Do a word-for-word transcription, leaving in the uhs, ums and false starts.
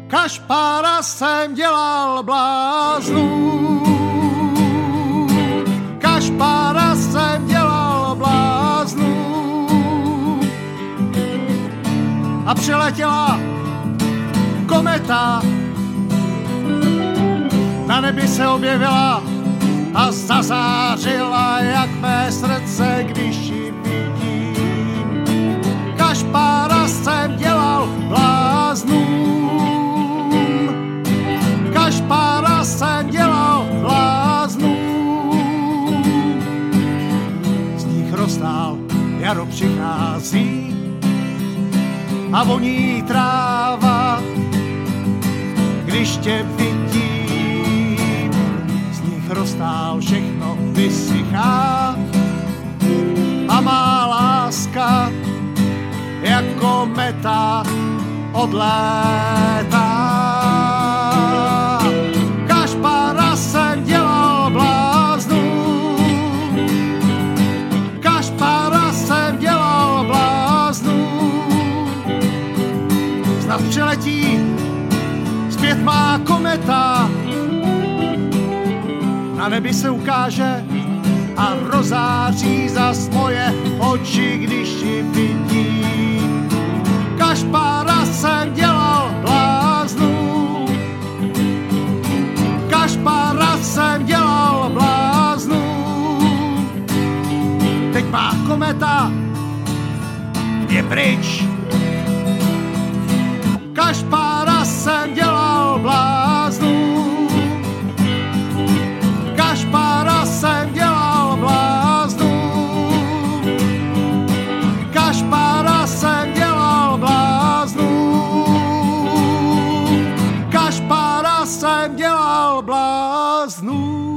Kašpára jsem dělal bláznu. Kašpára jsem dělal bláznu. A přiletěla kometa. Na nebi se objevila a zazářila jak mé srdce, když ji vidím. Kašpára jsem dělal bláznům. Kašpára jsem dělal bláznům. Z nich roztál jaro přichází a voní tráva, když tě vidím. Z nich roztál všechno vysychá a má láska jako meta odlétá. Kašpára jsem dělal bláznu. Kašpára jsem dělal bláznu. Snad přiletí zpět má kometa. Na nebi se ukáže a rozáří zas moje oči, když ji vidím. Kašpára jsem dělal bláznu. Kašpára jsem dělal bláznu. Teď má kometa je pryč. Kašpára jsem dělal bláznu. Kašpára jsem dělal bláznu. Kašpára jsem dělal bláznu. Kašpára jsem dělal bláznu.